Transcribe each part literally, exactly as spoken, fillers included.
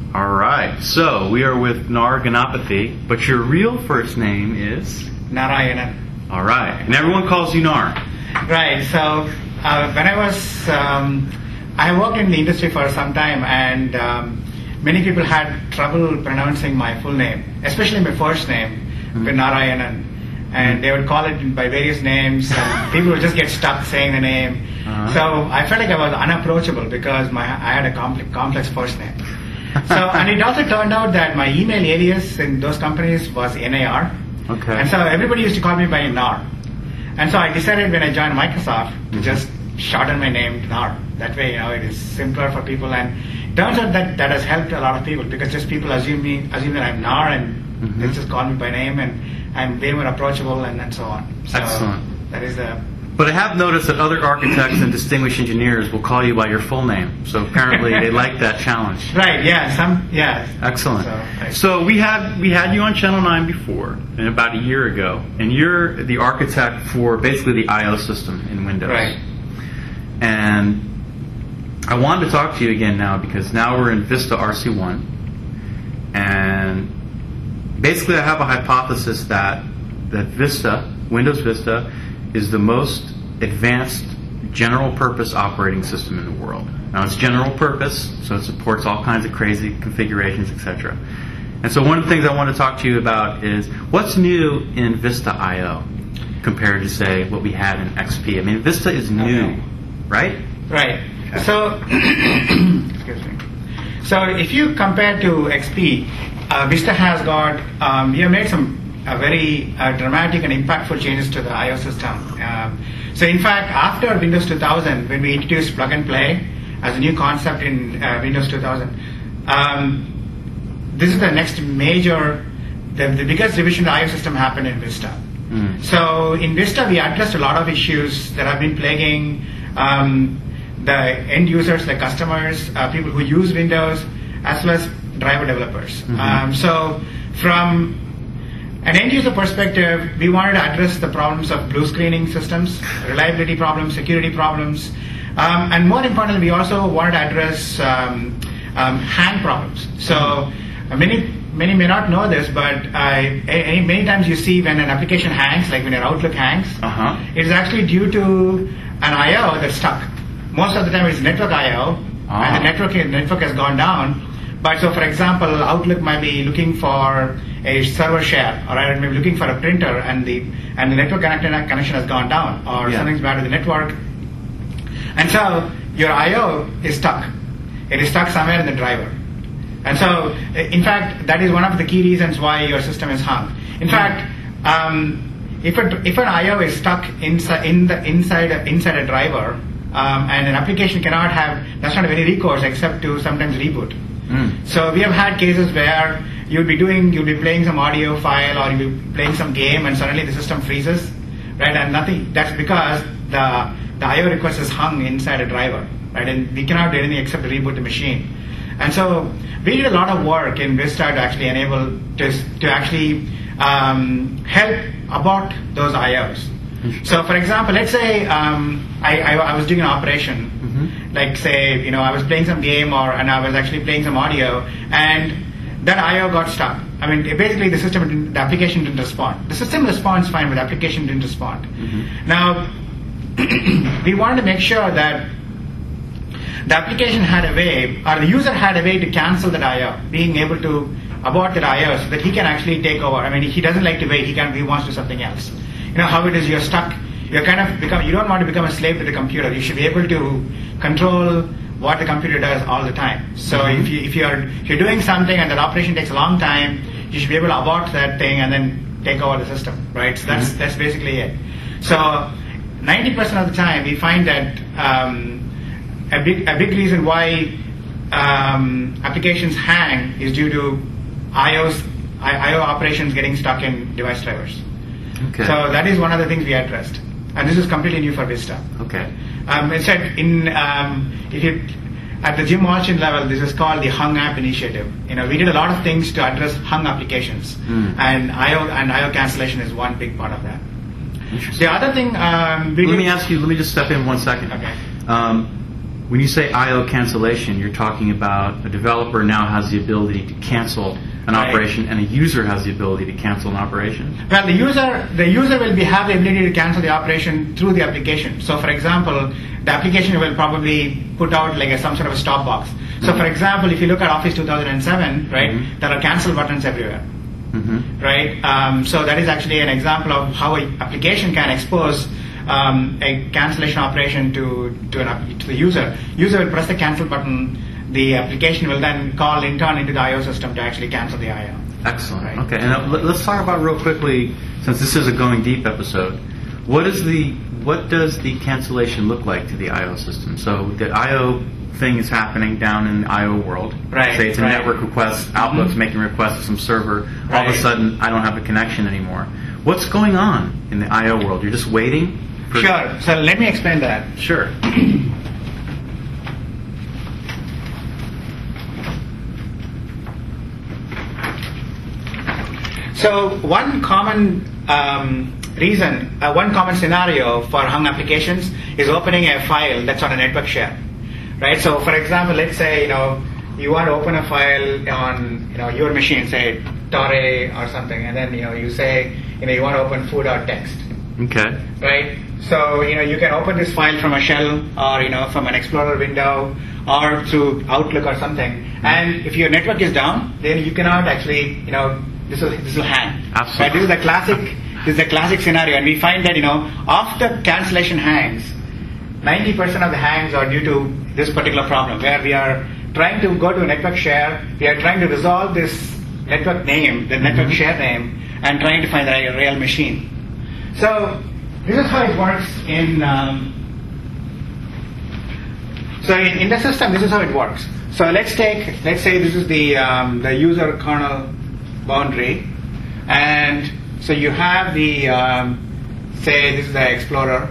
All right. So we are with Nar Ganapathy, but your real first name is Narayanan. All right, and everyone calls you Nar. Right. So uh, when I was, um, I worked in the industry for some time, and um, many people had trouble pronouncing my full name, especially my first name, mm-hmm. Narayanan. And they would call it by various names, and people would just get stuck saying the name. Uh-huh. So I felt like I was unapproachable because my I had a complex, complex first name. So, and it also turned out that my email alias in those companies was N A R. Okay. And so everybody used to call me by Nar. And so I decided when I joined Microsoft to mm-hmm. just shorten my name to Nar. That way, you know, it is simpler for people. And it turns out that that has helped a lot of people because just people assume me, assume that I'm Nar, and mm-hmm. they just call me by name, and I'm way more approachable, and, and so on. So excellent. That is the. But I have noticed that other architects and distinguished engineers will call you by your full name. So apparently they like that challenge. Right. Yeah. Some. Yeah. Excellent. So, right. so we had we had you on Channel nine before, and about a year ago, and you're the architect for basically the I O system in Windows. Right. And I wanted to talk to you again now because now we're in Vista R C one, and basically, I have a hypothesis that that Vista, Windows Vista, is the most advanced general-purpose operating system in the world. Now, it's general-purpose, so it supports all kinds of crazy configurations, et cetera. And so one of the things I want to talk to you about is what's new in Vista I O compared to, say, what we had in X P. I mean, Vista is new, okay. right? Right. Okay. So, excuse me. So if you compare to X P, Uh, Vista has got, um, we have made some uh, very uh, dramatic and impactful changes to the I O system. Um, so in fact, after Windows two thousand, when we introduced plug and play as a new concept in uh, Windows two thousand, um, this is the next major, the, the biggest revision to the I O system happened in Vista. Mm. So in Vista, we addressed a lot of issues that have been plaguing um, the end users, like customers, uh, people who use Windows, as well as driver developers. Mm-hmm. Um, so from an end user perspective, we wanted to address the problems of blue screening systems, reliability problems, security problems, um, and more importantly, we also wanted to address um, um, hang problems. So uh, many many may not know this, but I, a, many times you see when an application hangs, like when your Outlook hangs, uh-huh. it's actually due to an I O that's stuck. Most of the time it's network I O, ah. and the network network has gone down. But so, for example, Outlook might be looking for a server share, or it may be looking for a printer, and the and the network connection has gone down, or yeah. something's bad with the network, and so your I O is stuck. It is stuck somewhere in the driver, and so, in fact, that is one of the key reasons why your system is hung. In mm-hmm. fact, um, if a, if an I O is stuck inside in the inside inside a driver, um, and an application cannot have, that's not a very recourse except to sometimes reboot. Mm. So we have had cases where you'll be doing, you'll be playing some audio file, or you'll be playing some game, and suddenly the system freezes, right? And nothing. That's because the the I O request is hung inside a driver, right? And we cannot do anything except reboot the machine. And so we did a lot of work in Vista to actually enable to to actually um, help abort those I Os. So, for example, let's say um, I, I, I was doing an operation, mm-hmm. like say, you know, I was playing some game, or and I was actually playing some audio, and that I O got stuck. I mean, it, basically, the system, didn't, the application didn't respond. The system responds fine, but the application didn't respond. Mm-hmm. Now, we wanted to make sure that the application had a way, or the user had a way to cancel that I O, being able to abort that I O so that he can actually take over. I mean, he doesn't like to wait. He can. He wants to do something else. You know how it is, you're stuck, you're kind of become, you don't want to become a slave to the computer. You should be able to control what the computer does all the time. So mm-hmm. if you if you're if you're doing something and that operation takes a long time, you should be able to abort that thing and then take over the system, right? So that's mm-hmm. that's basically it. So ninety percent of the time we find that um, a big a big reason why um, applications hang is due to I O's I O operations getting stuck in device drivers. Okay. So that is one of the things we addressed, and this is completely new for Vista. Okay. Um, instead, in um, if you at the Jim Walshin level, this is called the Hung App Initiative. You know, we did a lot of things to address hung applications, mm. and I O and I O cancellation is one big part of that. Interesting. The other thing, um, we let did, me ask you. Let me just step in one second. Okay. Um, when you say I O cancellation, you're talking about a developer now has the ability to cancel an Right. operation, and a user has the ability to cancel an operation. Well, the user the user will be have the ability to cancel the operation through the application. So, for example, the application will probably put out like a, some sort of a stop box. So, for example, if you look at Office two thousand seven, right, Mhm. there are cancel buttons everywhere, Mm-hmm. right? Um, so that is actually an example of how an application can expose um, a cancellation operation to to, an, app- to the user. User will press the cancel button. The application will then call in turn into the I O system to actually cancel the I O. Excellent. Right. Okay, and uh, let- let's talk about real quickly, since this is a going deep episode. What is the what does the cancellation look like to the I O system? So the I O thing is happening down in the I O world. Right, Say it's a right. network request. Outlook's Mhm. making requests to some server. All of a Right. sudden, I don't have a connection anymore. What's going on in the I O world? You're just waiting. For Sure. So let me explain that. Sure. So one common um, reason, uh, one common scenario for hung applications is opening a file that's on a network share, right? So for example, let's say you know you want to open a file on you know your machine, say Torre or something, and then you know you say you know you want to open foo.txt, Okay. right? So you know you can open this file from a shell or you know from an Explorer window or through Outlook or something. And if your network is down, then you cannot actually you know this will this will hang. Absolutely. Right? This is the classic this is the classic scenario, and we find that you know after cancellation hangs, ninety percent of the hangs are due to this particular problem where we are trying to go to a network share, we are trying to resolve this network name, the network Mhm. share name, and trying to find the real machine. So this is how it works in. Um, so in, in the system, this is how it works. So let's take, let's say this is the um, the user kernel boundary, and so you have the um, say this is the Explorer.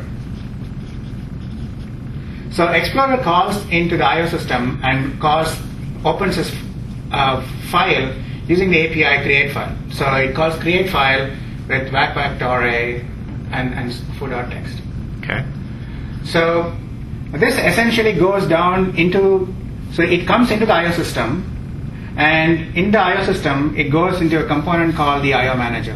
So Explorer calls into the I O system and calls opens this uh, file using the A P I create file. So it calls create file with whack-whack array and, and foo.txt. Okay. So this essentially goes down into, so it comes into the I O system, and in the I O system it goes into a component called the I O manager.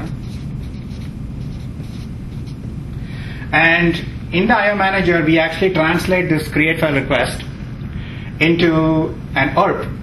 And in the I O manager we actually translate this create file request into an O R P.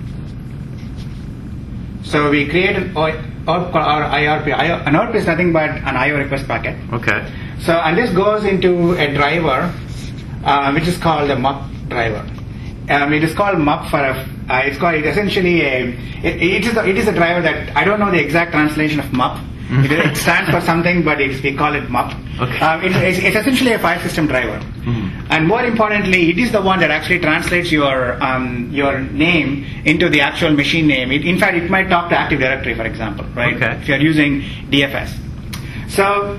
So we create an O R P or I R P. An O R P is nothing but an I O request packet. Okay. So, and this goes into a driver, uh, which is called a M U P driver. Um, it is called M U P for a, uh, it's called, it's essentially a, it, it, is a, it is a driver that, I don't know the exact translation of M U P. It, it stands for something, but it's, we call it M U P. Okay. Um, it, it's, it's essentially a file system driver. Mhm. And more importantly, it is the one that actually translates your um, your name into the actual machine name. It, in fact, it might talk to Active Directory, for example, right? Okay. If you're using D F S. So,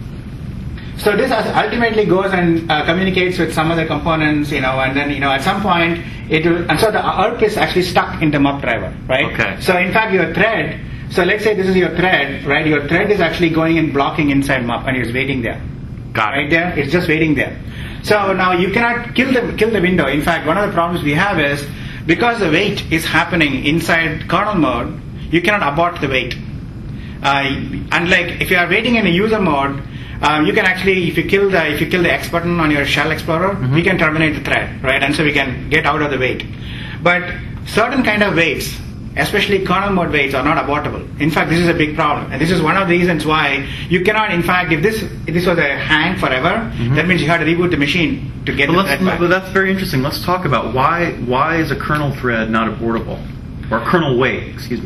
so this ultimately goes and uh, communicates with some other components, you know, and then, you know, at some point it will, and so the O R P is actually stuck in the M U P driver, right? Okay. So in fact, your thread, so let's say this is your thread, right? Your thread is actually going and blocking inside M U P and it's waiting there. Got it. Right there, it's just waiting there. So now you cannot kill the kill the window. In fact, one of the problems we have is because the wait is happening inside kernel mode, you cannot abort the wait. Uh, unlike if you are waiting in a user mode, um, you can actually, if you kill the if you kill the X button on your shell explorer, Mhm. we can terminate the thread, right? And so we can get out of the wait. But certain kind of waits, especially kernel mode waits, are not abortable. In fact, this is a big problem, and this is one of the reasons why you cannot. In fact, if this if this was a hang forever, Mhm. that means you had to reboot the machine to get Well, the let's, thread back. well, that's very interesting. Let's talk about why why is a kernel thread not abortable, or a kernel wait? Excuse me.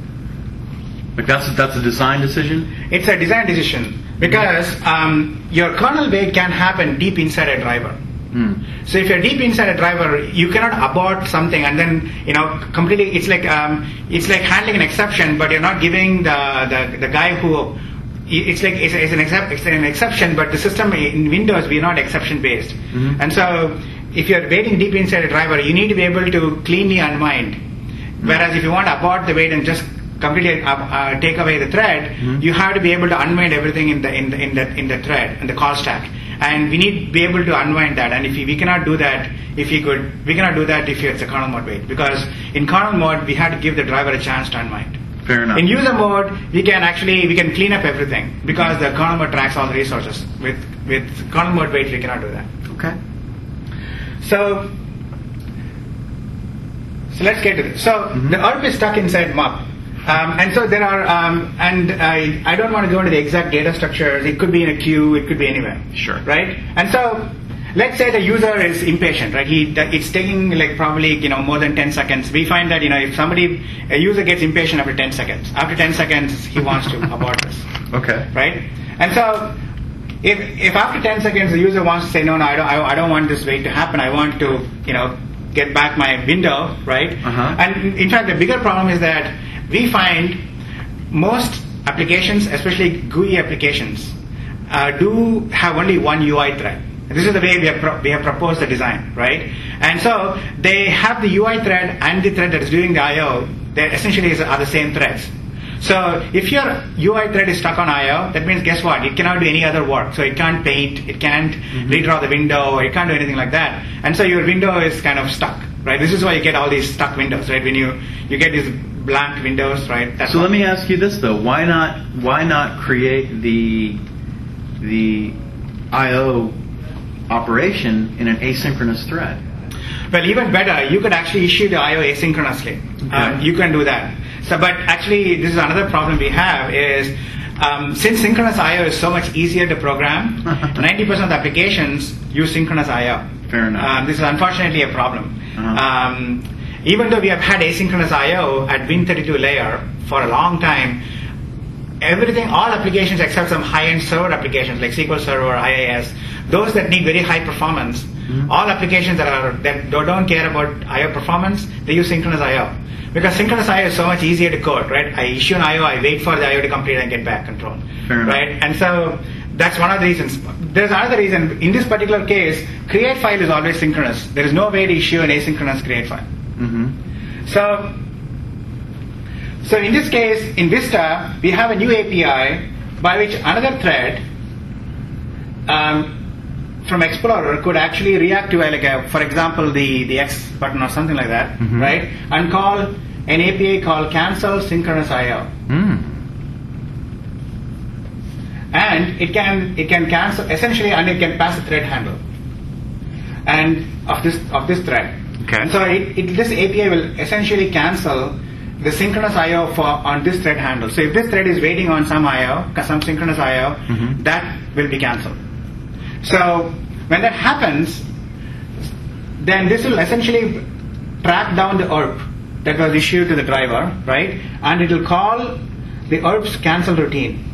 Like that's that's a design decision. It's a design decision because um, your kernel wait can happen deep inside a driver. Hmm. So if you're deep inside a driver, you cannot abort something and then you know completely. It's like um, it's like handling an exception, but you're not giving the the, the guy who. It's like it's, it's an except, it's an exception, but the system in Windows we're not exception based, Mhm. and so if you're waiting deep inside a driver, you need to be able to cleanly unwind. Whereas if you want to abort the wait and just completely uh, uh, take away the thread, Mhm. you have to be able to unwind everything in the in the in the in the thread in the call stack. and we need to be able to unwind that. And if we, we cannot do that, if we could, we cannot do that if it's a kernel mode wait, because in kernel mode we had to give the driver a chance to unwind. Fair enough. In user mode, we can actually we can clean up everything because the kernel mode tracks all the resources. With with kernel mode wait, we cannot do that. Okay. So. So let's get to this. So mm-hmm. the E R P is stuck inside M U P. Um, and so there are, um, and I, I don't want to go into the exact data structures. It could be in a queue, it could be anywhere. Sure. Right? And so, let's say the user is impatient, right? He, it's taking like probably, you know, more than ten seconds. We find that, you know, if somebody, a user gets impatient after ten seconds, after ten seconds, he wants to abort this. Okay. Right? And so, if, if after ten seconds the user wants to say, no, no, I don't, I, I don't want this wait to happen. I want to, you know, get back my window, right? Uh-huh. And in fact, the bigger problem is that we find most applications, especially G U I applications, uh, do have only one U I thread. And this is the way we have, pro- we have proposed the design, right? And so they have the U I thread and the thread that is doing the I O. They essentially are the same threads. So if your U I thread is stuck on I O, that means guess what? It cannot do any other work. So it can't paint, it can't mm-hmm. redraw the window, or it can't do anything like that. And so your window is kind of stuck, right? This is why you get all these stuck windows, right? When you, you get these blank windows, right? That's so let me ask you this though: Why not? Why not create the the I O operation in an asynchronous thread? Well, even better, you could actually issue the I O asynchronously. Okay. Um, you can do that. So, but actually, this is another problem we have is um, since synchronous I O is so much easier to program, ninety percent of the applications use synchronous I O. Fair enough. Um, this is unfortunately a problem. Uh-huh. Um, even though we have had asynchronous I O at Win thirty-two layer for a long time, everything, all applications except some high-end server applications like S Q L Server, I I S, those that need very high performance, mm-hmm. all applications that are that don't care about I O performance, they use synchronous I O. Because synchronous I O is so much easier to code, right? I issue an I O, I wait for the I O to complete and get back control, Fair right? enough. And so that's one of the reasons. There's another reason. In this particular case, create file is always synchronous. There is no way to issue an asynchronous create file. Mm-hmm. So, so in this case, in Vista, we have a new A P I by which another thread um, from Explorer could actually react to, a, like a, for example, the, the X button or something like that, mm-hmm. right? And call an A P I called cancel synchronous I O. Mm. And it can it can cancel essentially, and it can pass a thread handle, and of this of this thread. Okay. And so it, it, this A P I will essentially cancel the synchronous I O for on this thread handle. So if this thread is waiting on some I O, some synchronous I O, mm-hmm. that will be cancelled. So when that happens, then this will essentially track down the E R P that was issued to the driver, right? And it will call the E R P's cancel routine.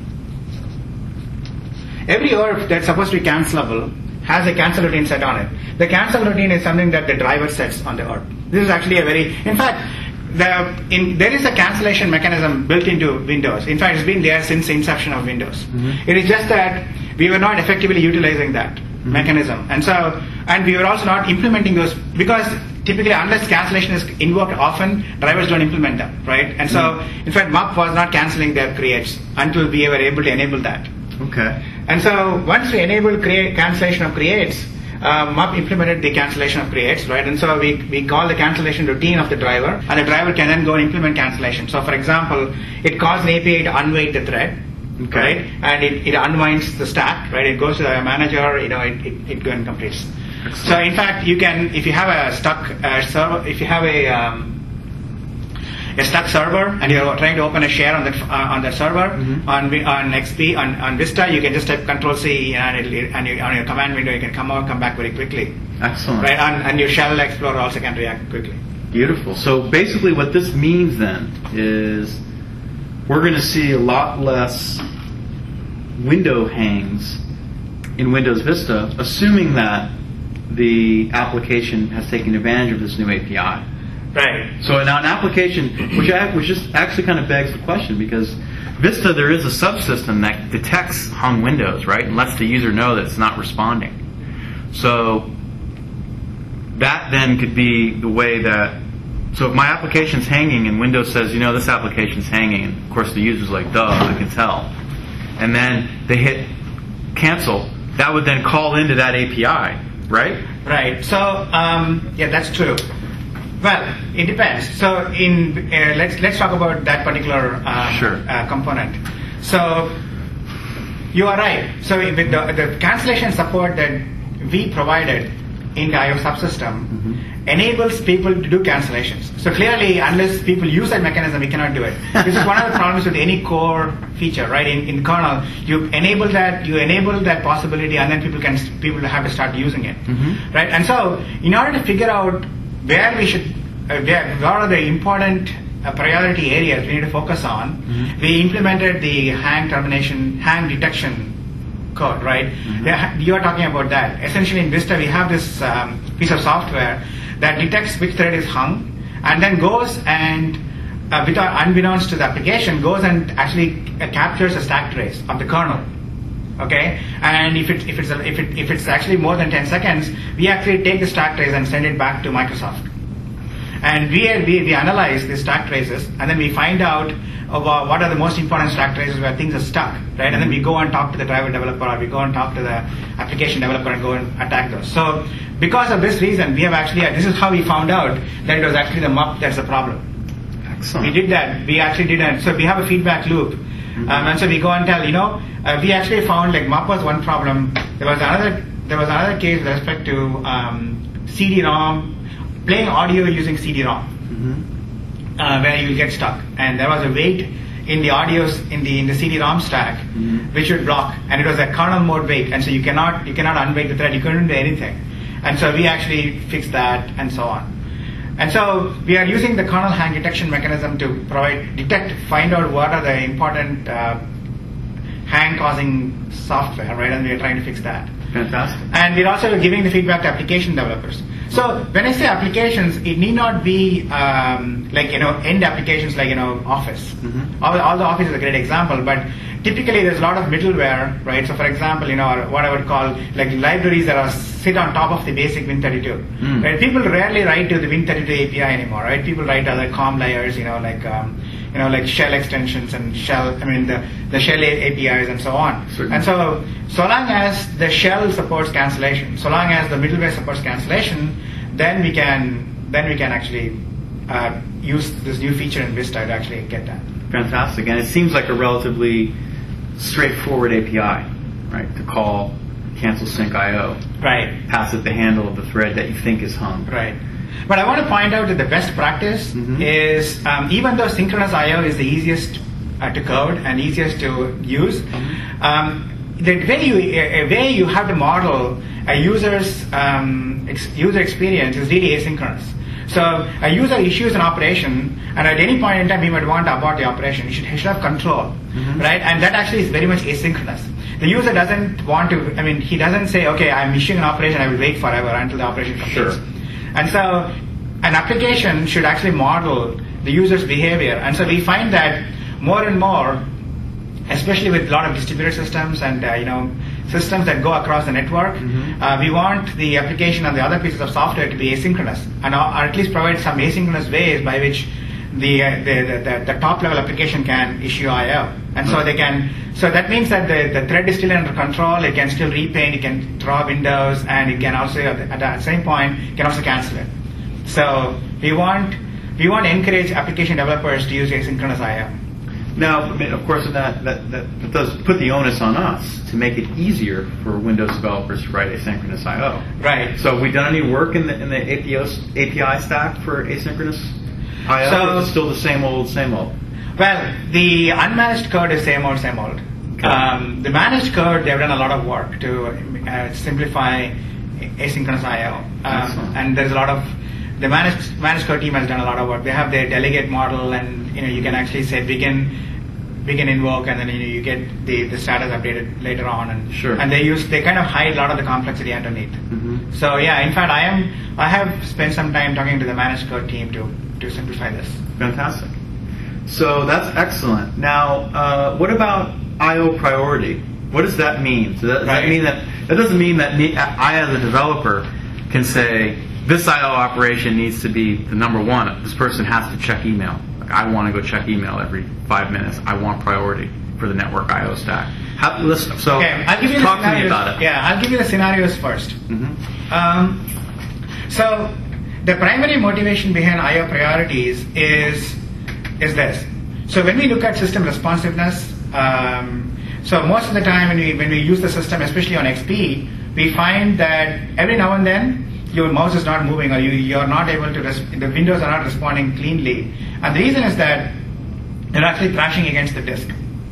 Every E R P that's supposed to be cancelable has a cancel routine set on it. The cancel routine is something that the driver sets on the E R P. This is actually a very, in fact, the, in, there is a cancellation mechanism built into Windows. In fact, it's been there since the inception of Windows. Mm-hmm. It is just that we were not effectively utilizing that mm-hmm. mechanism. And so, and we were also not implementing those, because typically unless cancellation is invoked often, drivers don't implement them, right? And so, mm-hmm. in fact, M U P was not cancelling their creates until we were able to enable that. Okay. And so once we enable create, cancellation of creates, uh, M U P implemented the cancellation of creates, right? And so we, we call the cancellation routine of the driver, and the driver can then go and implement cancellation. So for example, it calls an A P I to unwait the thread, okay. right? And it, it unwinds the stack, right? It goes to the manager, you know, it, it, it goes and completes. Excellent. So in fact, you can, if you have a stuck uh, server, if you have a um, a stuck server and you're trying to open a share on that uh, on that server mm-hmm. on on X P on, on Vista, you can just type Control C and, it'll, and you, on your command window you can come out, come back very quickly. Excellent. Right, and, and your Shell Explorer also can react quickly. Beautiful. So basically, what this means then is we're going to see a lot less window hangs in Windows Vista, assuming that the application has taken advantage of this new A P I. Right. So now an application, which, I, which just actually kind of begs the question, because Vista, there is a subsystem that detects hung windows, right, and lets the user know that it's not responding. So that then could be the way that, so if my application's hanging and Windows says, you know, this application's hanging, and of course the user's like, duh, I can tell. And then they hit cancel, that would then call into that A P I, right? Right. So um, yeah, that's true. Well, it depends. So in uh, let's let's talk about that particular um, Sure. uh, component. So you are right. So with the, the cancellation support that we provided in the I O subsystem mm-hmm. enables people to do cancellations. So clearly, unless people use that mechanism, we cannot do it. This is one of the problems with any core feature, right? In, in kernel, you enable that, you enable that possibility, and then people can people have to start using it, mm-hmm. right? And so, in order to figure out where we should, uh, where, what are the important uh, priority areas we need to focus on, mm-hmm. we implemented the hang termination, hang detection code, right? Mm-hmm. Yeah, you are talking about that. Essentially, in Vista, we have this um, piece of software that detects which thread is hung, and then goes and, uh, without unbeknownst to the application, goes and actually uh, captures a stack trace of the kernel. Okay, and if it if it's a, if it if it's actually more than ten seconds, we actually take the stack trace and send it back to Microsoft. And we we, we analyze the stack traces, and then we find out about what are the most important stack traces where things are stuck, right? And then we go and talk to the driver developer, or we go and talk to the application developer and go and attack those. So because of this reason, we have actually, this is how we found out that it was actually the M U P that's the problem. Excellent. We did that. We actually did that. So we have a feedback loop. Mm-hmm. Um, and so we go and tell, you know, uh, we actually found like M U P was one problem. There was another, there was another case with respect to um, C D ROM, playing audio using C D ROM. Mm-hmm. Uh, where you get stuck, and there was a wait in the audios in the in the C D ROM stack, mm-hmm. which would block, and it was a kernel mode wait, and so you cannot you cannot unwait the thread, you couldn't do anything, and so we actually fixed that and so on, and so we are using the kernel hang detection mechanism to provide detect find out what are the important uh, hang causing software, right, and we are trying to fix that. Fantastic. And we're also giving the feedback to application developers. So when I say applications, it need not be um, like, you know, end applications like, you know, Office. Mm-hmm. All, all the Office is a great example, but typically there's a lot of middleware, right? So for example, you know, what I would call like libraries that are sit on top of the basic Win thirty-two. Mm. Right? People rarely write to the Win thirty-two A P I anymore, right? People write other COM layers, you know, like um, you know, like shell extensions and shell, I mean, the, the shell A P Is and so on. Certainly. And so, so long as the shell supports cancellation, so long as the middleware supports cancellation, then we can, then we can actually uh, use this new feature in Vista to actually get that. Fantastic. And it seems like a relatively straightforward A P I, right, to call cancel sync I O. Right. Pass it the handle of the thread that you think is hung. Right. But I want to point out that the best practice mm-hmm. is, um, even though synchronous I O is the easiest uh, to code and easiest to use, mm-hmm. um, the way you, a way you have to model a user's um, ex- user experience is really asynchronous. So a user issues an operation, and at any point in time he might want to abort the operation. He should, he should have control, mm-hmm. right? And that actually is very much asynchronous. The user doesn't want to, I mean, he doesn't say, okay, I'm issuing an operation, I will wait forever until the operation completes. Sure. And so an application should actually model the user's behavior. And so we find that more and more, especially with a lot of distributed systems and uh, you know systems that go across the network, mm-hmm. uh, we want the application and the other pieces of software to be asynchronous, and or at least provide some asynchronous ways by which the uh, the, the, the top level application can issue I O. And mm-hmm. so they can. So that means that the, the thread is still under control. It can still repaint. It can draw windows, and it can also at the, at the same point can also cancel it. So we want we want to encourage application developers to use asynchronous I O. Now, I mean, of course, that, that, that, that does put the onus on us to make it easier for Windows developers to write asynchronous I O. Right. So have we done any work in the, in the A P I, A P I stack for asynchronous I O? So, or is it still the same old, same old? Well, the unmanaged code is same old, same old. Okay. Um, the managed code, they've done a lot of work to uh, simplify asynchronous I O. Um, and there's a lot of, the managed, managed code team has done a lot of work. They have their delegate model, and you know you can actually say begin begin invoke, and then you know you get the, the status updated later on, and sure. and they use they kind of hide a lot of the complexity underneath. Mm-hmm. So yeah, in fact, I am I have spent some time talking to the managed code team to to simplify this. Fantastic. So that's excellent. Now, uh, what about I O priority? What does that mean? So that, does right. that mean that that doesn't mean that me, I as a developer can say this I O operation needs to be the number one. This person has to check email. Like, I want to go check email every five minutes. I want priority for the network I O stack. How, listen, so Okay, I'll give you talk the to me scenarios. about it. Yeah, I'll give you the scenarios first. Mm-hmm. Um, so the primary motivation behind I O priorities is is this. So when we look at system responsiveness, um, so most of the time when we when we use the system, especially on X P, we find that every now and then your mouse is not moving, or you you're not able to res- the windows are not responding cleanly, and the reason is that they're actually crashing against the disk.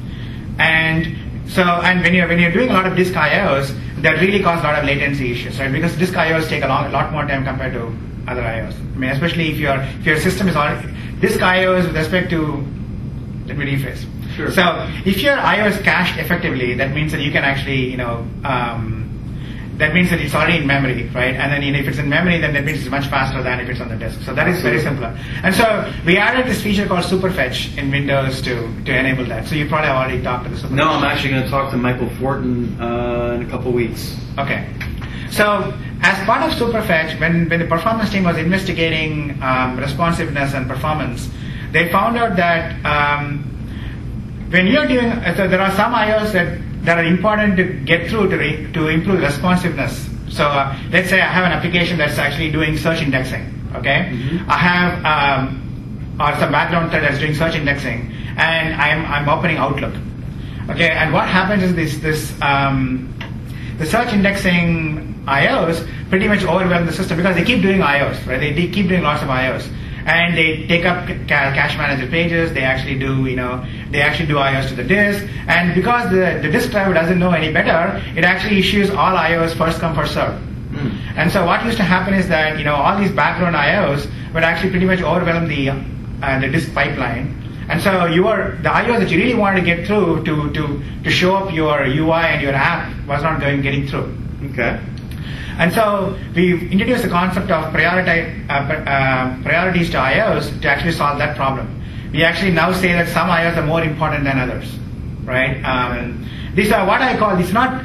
And so, and when you're when you're doing a lot of disk I Os, that really cause a lot of latency issues, right? Because disk I Os take a long, lot more time compared to other I Os. I mean, especially if your if your system is already disk I Os with respect to, let me rephrase. Sure. So, if your I O is cached effectively, that means that you can actually, you know, um, that means that it's already in memory, right? And then, you know, if it's in memory, then that means it's much faster than if it's on the disk. So that is very simpler. And so we added this feature called Superfetch in Windows to, to enable that. So you probably have already talked to the Superfetch. No, I'm actually going to talk to Michael Fortin uh, in a couple weeks. Okay. So as part of Superfetch, when, when the performance team was investigating um, responsiveness and performance, they found out that um, when you're doing, so there are some I Os that that are important to get through to, re, to improve responsiveness. So uh, let's say I have an application that's actually doing search indexing, okay? Mm-hmm. I have um, or some background thread that's doing search indexing, and I'm, I'm opening Outlook, okay? And what happens is this, this um, the search indexing I Os pretty much overwhelm the system because they keep doing I Os, right? They, they keep doing lots of I Os. And they take up ca- cache manager pages. They actually do, you know, they actually do I Os to the disk. And because the, the disk driver doesn't know any better, it actually issues all I Os first come first serve. Mm. And so what used to happen is that, you know, all these background I Os would actually pretty much overwhelm the uh, the disk pipeline. And so your the I Os that you really wanted to get through to to to show up your U I and your app was not going getting through. Okay. And so we've introduced the concept of prioritize, uh, uh, priorities to I Os to actually solve that problem. We actually now say that some I Os are more important than others, right? Um, these are what I call, these are not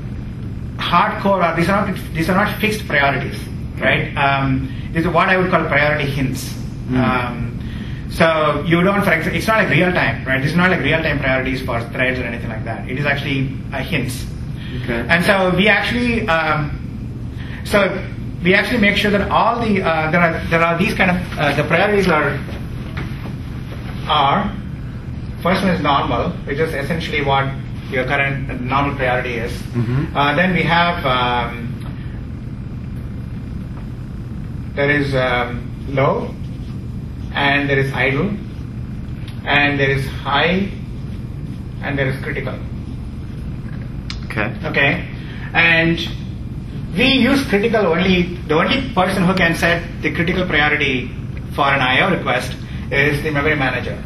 hardcore, or these are not these are not fixed priorities, right? Um, these are what I would call priority hints. Mm. Um, so you don't, for example, it's not like real time, right? It's not like real time priorities for threads or anything like that. It is actually uh, hints. Okay. And so we actually. Um, So we actually make sure that all the uh, there are there are these kind of uh, the priorities are are first one is normal, which is essentially what your current normal priority is. Mm-hmm. Uh, then we have um, there is um, low, and there is idle, and there is high, and there is critical. Okay. Okay, and we use critical only, the only person who can set the critical priority for an I O request is the memory manager.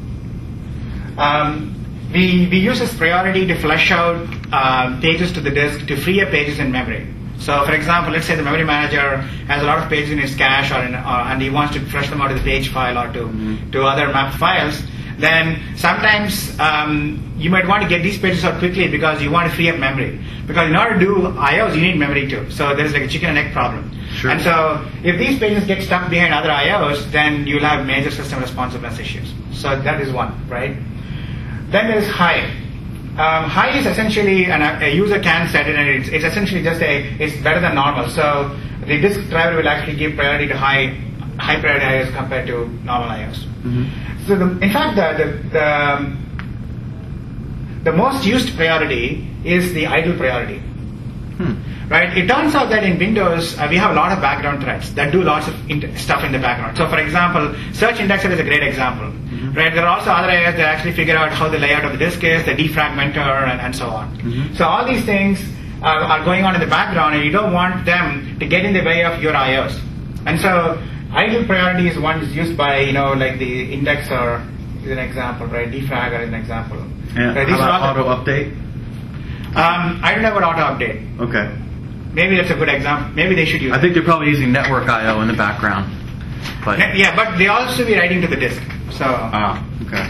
Um, we, we use this priority to flush out uh, pages to the disk to free up pages in memory. So for example, let's say the memory manager has a lot of pages in his cache or in, or, and he wants to flush them out of the page file or to, mm-hmm. to other map files. Then sometimes um, you might want to get these pages out quickly because you want to free up memory. Because in order to do I Os, you need memory too. So there's like a chicken and egg problem. Sure. And so if these pages get stuck behind other I Os, then you'll have major system responsiveness issues. So that is one, right? Then there's high. Um, high is essentially, an, a user can set it, and it's, it's essentially just a, it's better than normal. So the disk driver will actually give priority to high, high priority I Os compared to normal I Os. Mm-hmm. So the, in fact, the, the, the, the most used priority is the idle priority. Hmm. Right? It turns out that in Windows, uh, we have a lot of background threads that do lots of in- stuff in the background. So for example, Search Indexer is a great example. Mm-hmm. Right? There are also other areas that actually figure out how the layout of the disk is, the defragmenter, and, and so on. Mm-hmm. So all these things are, are going on in the background, and you don't want them to get in the way of your I Os. And so idle priority is one is used by, you know, like the indexer is an example, right? Defragger is an example. Yeah. Right? How about auto update? Um, I don't know about auto update. Okay. Maybe that's a good example. Maybe they should use. I think they're probably using network I O in the background. But Ne- yeah, but they also be writing to the disk. So. Ah. Okay.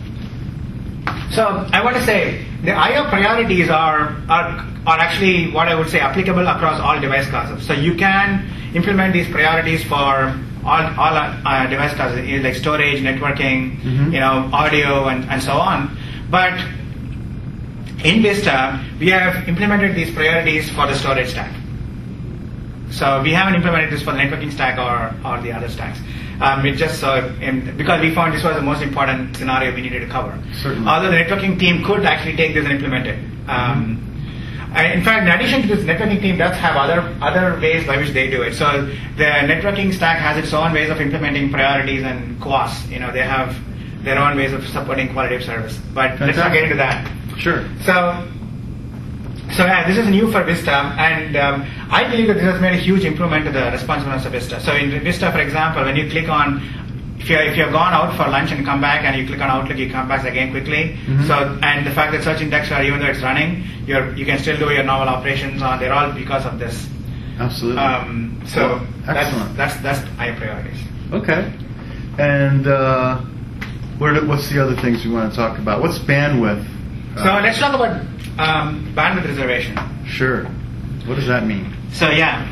So I want to say the I O priorities are are are actually what I would say applicable across all device classes. So you can implement these priorities for all all uh, device classes like storage, networking, mm-hmm. you know, audio, and, and so on. But in Vista, we have implemented these priorities for the storage stack. So we haven't implemented this for the networking stack or, or the other stacks. Um, it just uh, in, because we found this was the most important scenario we needed to cover. Certainly. Although the networking team could actually take this and implement it. Um, mm-hmm. and in fact, in addition to this, networking team does have other other ways by which they do it. So the networking stack has its own ways of implementing priorities and Q O S. You know, they have their own ways of supporting quality of service. But Fantastic. Let's not get into that. Sure. So. So yeah, this is new for Vista, and um, I believe that this has made a huge improvement to the responsiveness of Vista. So in Vista, for example, when you click on, if you if you've gone out for lunch and come back, and you click on Outlook, you come back again quickly. Mm-hmm. So and the fact that search index, even though it's running, you're you can still do your normal operations on. They're all because of this. Absolutely. Um, so well, that's that's that's high priorities. Okay. And uh, where do, what's the other things we want to talk about? What's bandwidth? So uh, let's talk about um, bandwidth reservation. Sure. What does that mean? So yeah.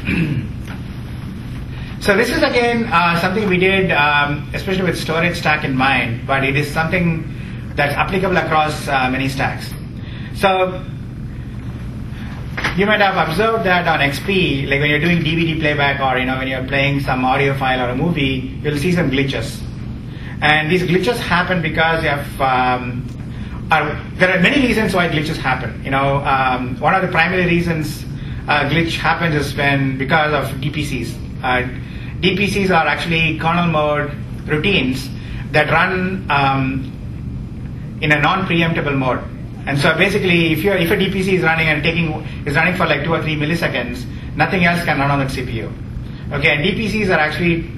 So this is again uh, something we did, um, especially with storage stack in mind, but it is something that's applicable across uh, many stacks. So you might have observed that on X P, like when you're doing D V D playback or you know when you're playing some audio file or a movie, you'll see some glitches, and these glitches happen because you have. Um, Are, there are many reasons why glitches happen. You know, um, one of the primary reasons uh, glitch happens is when because of D P Cs. Uh, D P Cs are actually kernel mode routines that run um, in a non-preemptible mode. And so basically, if you if a D P C is running and taking is running for like two or three milliseconds, nothing else can run on that C P U. Okay, and D P Cs are actually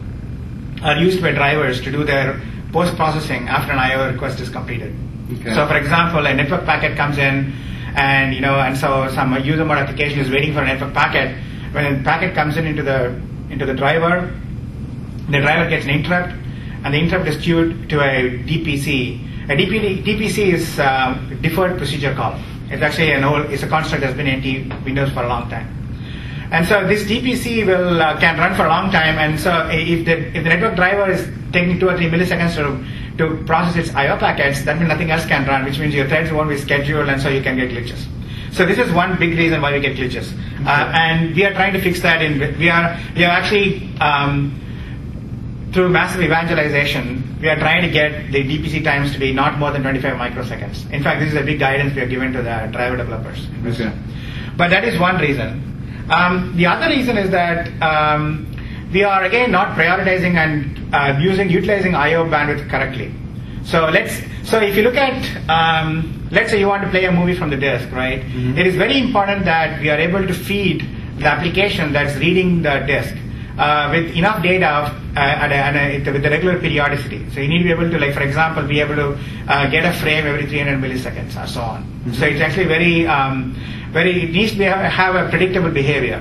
are used by drivers to do their post-processing after an I O request is completed. Okay. So, for example, a network packet comes in, and you know, and so some user mode application is waiting for a network packet. When a packet comes in into the into the driver, the driver gets an interrupt, and the interrupt is queued to a D P C. A D P D, D P C is uh, deferred procedure call. It's actually an old, it's a construct that's been in Windows for a long time. And so this D P C will uh, can run for a long time, and so if the if the network driver is taking two or three milliseconds to to process its I O packets, that means nothing else can run, which means your threads won't be scheduled, and so you can get glitches. So this is one big reason why we get glitches, uh, and we are trying to fix that. In we are we are actually um, through massive evangelization, we are trying to get the D P C times to be not more than twenty-five microseconds. In fact, this is a big guidance we have given to the driver developers. Okay. But that is one reason. Um, the other reason is that um, we are again not prioritizing and uh, using utilizing I O bandwidth correctly. So let's so if you look at um, let's say you want to play a movie from the disk, right? Mm-hmm. It is very important that we are able to feed the application that's reading the disk uh, with enough data uh, at a, at a, with the regular periodicity. So you need to be able to, like for example, be able to uh, get a frame every three hundred milliseconds or so on. Mm-hmm. So it's actually very um, very it needs to be, have a predictable behavior.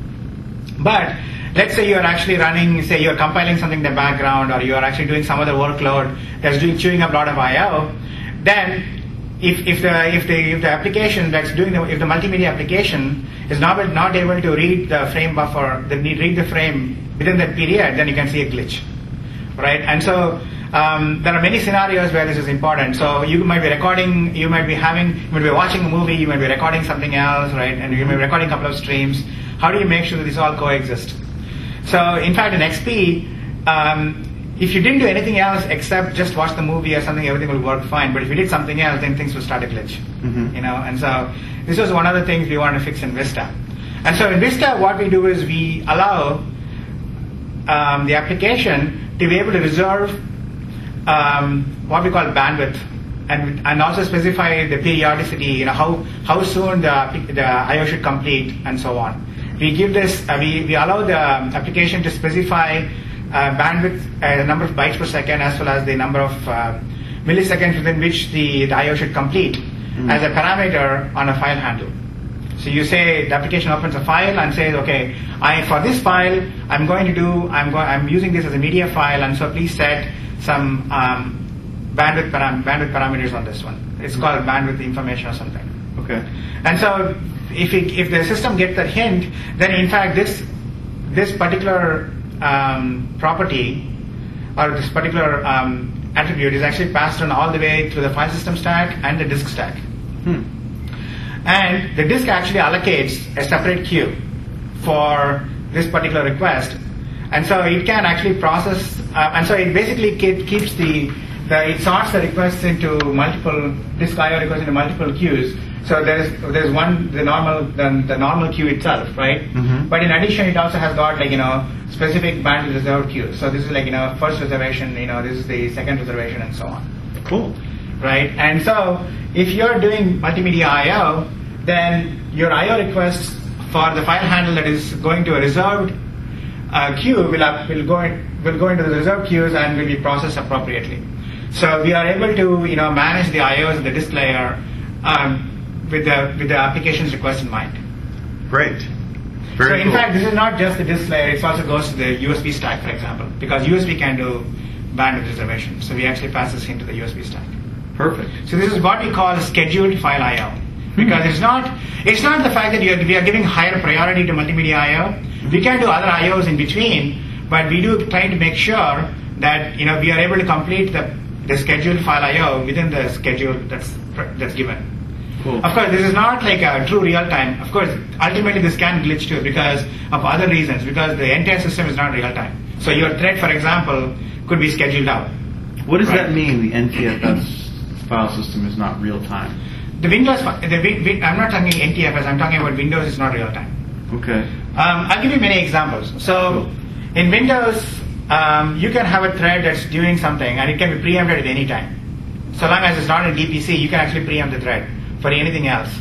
But let's say you're actually running, say you're compiling something in the background, or you're actually doing some other workload that's doing chewing up a lot of I O, then if, if the if the if the application that's doing the if the multimedia application is not not able to read the frame buffer, then read the frame within that period, then you can see a glitch, right? And so um, there are many scenarios where this is important. So you might be recording, you might be having, you might be watching a movie, you might be recording something else, right? And you might be recording a couple of streams. How do you make sure that these all coexist? So in fact, in X P, um, if you didn't do anything else except just watch the movie or something, everything will work fine. But if you did something else, then things will start to glitch. Mm-hmm. You know, and so this was one of the things we wanted to fix in Vista. And so in Vista, what we do is we allow um, the application to be able to reserve um, what we call bandwidth, and and also specify the periodicity. You know, how how soon the the I O should complete, and so on. We give this, uh, we, we allow the application to specify uh, bandwidth, uh, the number of bytes per second, as well as the number of uh, milliseconds within which the, the I O should complete mm-hmm. as a parameter on a file handle. So you say the application opens a file and says, okay, I for this file, I'm going to do, I'm going, I'm using this as a media file, and so please set some um, bandwidth param- bandwidth parameters on this one. It's mm-hmm. called bandwidth information or something. Okay. And so if it, if the system gets that hint, then in fact this this particular um, property or this particular um, attribute is actually passed on all the way through the file system stack and the disk stack. Hmm. And the disk actually allocates a separate queue for this particular request. And so it can actually process, uh, and so it basically keep, keeps the, the, it sorts the requests into multiple, disk I O requests into multiple queues. So there's there's one the normal the, the normal queue itself, right? Mm-hmm. But in addition, it also has got like you know specific bandwidth reserved queues. So this is like you know first reservation, you know this is the second reservation, and so on. Cool. Right? And so if you're doing multimedia I O, then your I O requests for the file handle that is going to a reserved uh, queue will up, will go in, will go into the reserved queues and will be processed appropriately. So we are able to you know manage the I Os in the disk layer. Um, with the with the application's request in mind. Great. So Very in cool. fact, this is not just the disk layer, it also goes to the U S B stack, for example, because U S B can do bandwidth reservation. So we actually pass this into the U S B stack. Perfect. So this is what we call a scheduled file I O. Because it's not it's not the fact that you're, we are giving higher priority to multimedia I O. We can do other I Os in between, but we do try to make sure that you know we are able to complete the, the scheduled file I O within the schedule that's that's given. Cool. Of course, this is not like a true real time. Of course, ultimately this can glitch too because of other reasons, because the entire system is not real time. So your thread, for example, could be scheduled out. What does Right. that mean, the N T F S file system is not real time? The Windows, the, Win- I'm not talking N T F S, I'm talking about Windows is not real time. Okay. Um, I'll give you many examples. So in Windows, um, you can have a thread that's doing something and it can be preempted at any time. So long as it's not in D P C, you can actually preempt the thread for anything else.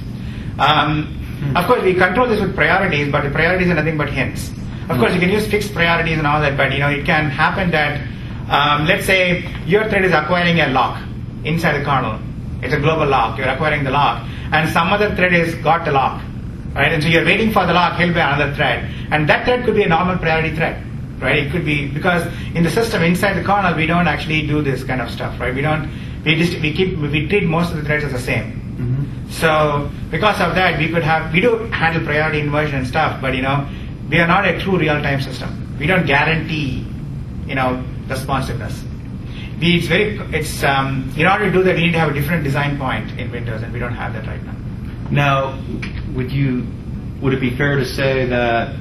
Um, hmm. Of course, we control this with priorities, but the priorities are nothing but hints. Of hmm. course, you can use fixed priorities and all that, but you know it can happen that, um, let's say, your thread is acquiring a lock inside the kernel. It's a global lock. You're acquiring the lock, and some other thread has got the lock, right? And so you're waiting for the lock held by another thread, and that thread could be a normal priority thread, right? It could be because in the system inside the kernel we don't actually do this kind of stuff, right? We don't. We just we keep we treat most of the threads as the same. Mm-hmm. So because of that, we could have we do handle priority inversion and stuff, but you know we are not a true real-time system. We don't guarantee you know responsiveness. We, it's very it's um, in order to do that, we need to have a different design point in Windows, and we don't have that right now. Now, would you would it be fair to say that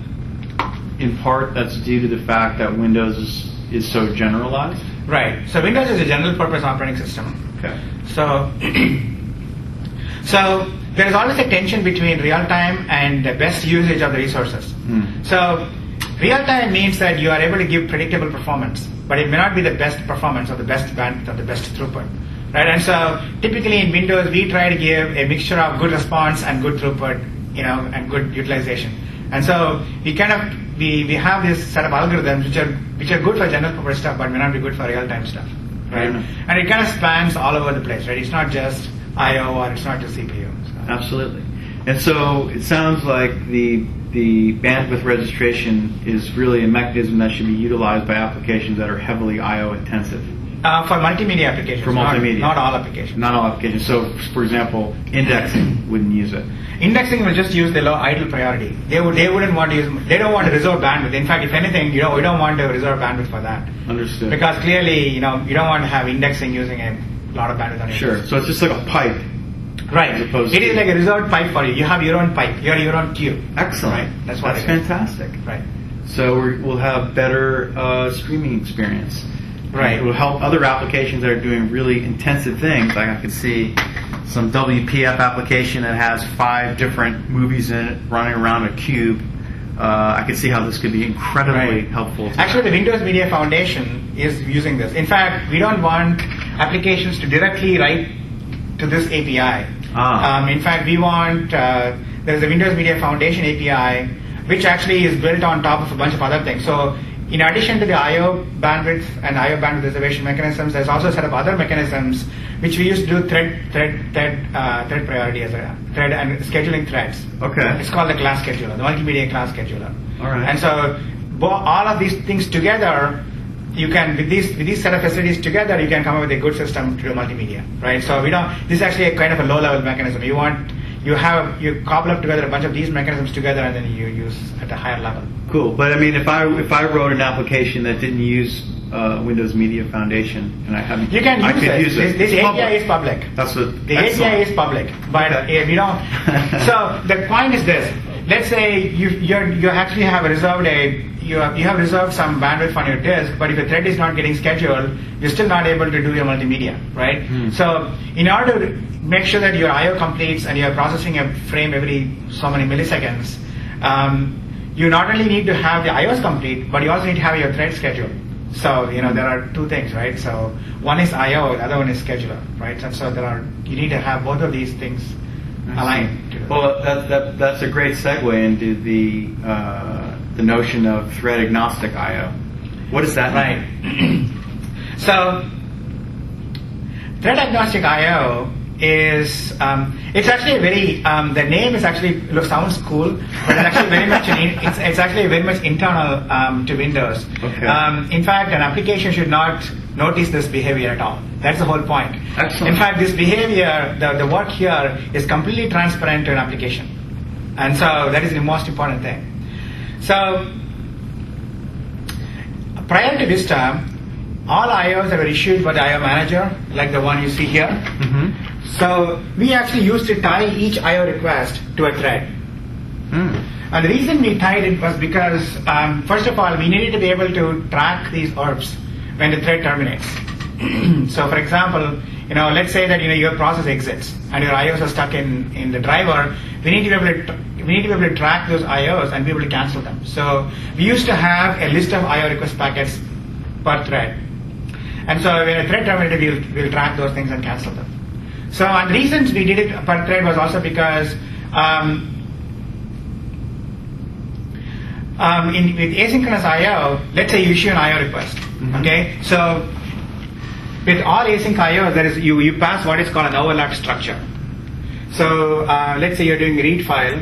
in part that's due to the fact that Windows is, is so generalized? Right. So Windows is a general-purpose operating system. Okay. So. So there is always a tension between real-time and the best usage of the resources. Mm. So real-time means that you are able to give predictable performance, but it may not be the best performance or the best bandwidth or the best throughput. Right? And so typically in Windows, we try to give a mixture of good response and good throughput, you know, and good utilization. And so we kind of we, we have this set of algorithms which are which are good for general-purpose stuff, but may not be good for real-time stuff. Right? Mm-hmm. And it kind of spans all over the place. Right? It's not just I O or it's not just C P U. So. Absolutely. And so it sounds like the the bandwidth registration is really a mechanism that should be utilized by applications that are heavily I O intensive. Uh, for multimedia applications. For multimedia. Not, not all applications. Not all applications. So, for example, indexing wouldn't use it. Indexing will just use the low idle priority. They would they wouldn't want to use they don't want to reserve bandwidth. In fact, if anything, you know, we don't want to reserve bandwidth for that. Understood. Because clearly, you know, you don't want to have indexing using a lot of bandwidth on it. Sure. So it's just like a pipe. Right. It is like a reserved pipe for you. You have your own pipe. You have your own queue. Excellent. Right. That's what That's it is. fantastic. Right. So we're, we'll have better uh, streaming experience. Right. It will help other applications that are doing really intensive things. Like I could see some W P F application that has five different movies in it running around a cube. Uh, I could see how this could be incredibly right. helpful. To Actually, the Windows Media Foundation is using this. In fact, we don't want applications to directly write to this A P I. Ah. Um, in fact, we want, uh, there's a Windows Media Foundation A P I, which actually is built on top of a bunch of other things. So, in addition to the I O bandwidth and I O bandwidth reservation mechanisms, there's also a set of other mechanisms which we use to do thread, thread, thread, uh, thread priority as a thread and scheduling threads. Okay. It's called the class scheduler, the multimedia class scheduler. All right. And so, bo- all of these things together, you can with these with these set of facilities together, you can come up with a good system to do multimedia, right? So we don't. This is actually a kind of a low-level mechanism. You want you have you cobble up together a bunch of these mechanisms together, and then you use at a higher level. Cool. But I mean, if I if I wrote an application that didn't use uh, Windows Media Foundation, and I haven't. You can use I could it. use This, it. this It's A P I public. is public. That's what. The excellent. A P I is public, but uh, you know. So the point is this: let's say you you're, you actually have reserved a you have, you have reserved some bandwidth on your disk, but if the thread is not getting scheduled, you're still not able to do your multimedia, right? Hmm. So in order to make sure that your I O completes and you're processing a frame every so many milliseconds, um, you not only need to have the I Os complete, but you also need to have your thread scheduled. So you know there are two things, right? So one is I O, the other one is scheduler, right? And so there are you need to have both of these things aligned. To Well, that, that, that's a great segue into the uh, the notion of thread agnostic I O. What does that right. mean? So thread agnostic I O is um, it's actually a very um, the name is actually look, sounds cool, but it's actually very much an in, it's, it's actually very much internal um, to Windows. Okay. Um, in fact, an application should not notice this behavior at all. That's the whole point. Excellent. In fact, this behavior, the, the work here is completely transparent to an application, and so that is the most important thing. So prior to Vista, all I Os that were issued by the I O manager, like the one you see here. Mm-hmm. So we actually used to tie each I O request to a thread. Mm. And the reason we tied it was because, um, first of all, we needed to be able to track these orbs when the thread terminates. So, for example, you know, let's say that you know your process exits and your I Os are stuck in, in the driver. We need to be able to we need to be able to track those I Os and be able to cancel them. So we used to have a list of I O request packets per thread, and so when a thread terminated, we'll, we'll track those things and cancel them. So, and the reasons we did it per thread was also because um, um, in, with asynchronous I O, let's say you issue an I O request. Mm-hmm. Okay, so with all async I O, there is you you pass what is called an overlap structure. So uh, let's say you're doing read file.